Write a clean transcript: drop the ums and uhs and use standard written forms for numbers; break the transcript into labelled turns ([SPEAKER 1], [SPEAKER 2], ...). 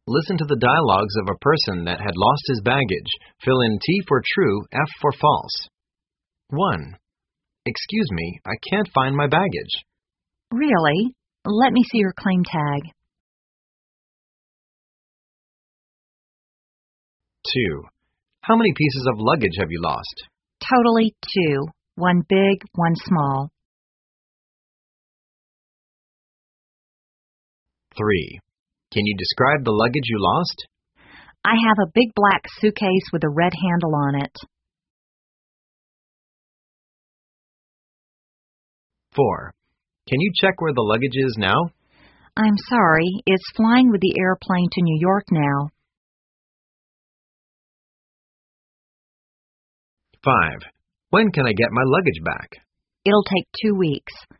[SPEAKER 1] Listen to the dialogues of a person that had lost his baggage. Fill in T for true, F for false. 1. Excuse me, I can't find my baggage.
[SPEAKER 2] Really? Let me see your claim tag.
[SPEAKER 1] 2. How many pieces of luggage have you lost?
[SPEAKER 2] Totally 2. One big, one small.
[SPEAKER 1] 3. Can you describe the luggage you lost?
[SPEAKER 2] I have a big black suitcase with a red handle on it.
[SPEAKER 1] 4. Can you check where the luggage is now?
[SPEAKER 2] I'm sorry, it's flying with the airplane to New York now.
[SPEAKER 1] 5. When can I get my luggage back?
[SPEAKER 2] It'll take 2 weeks.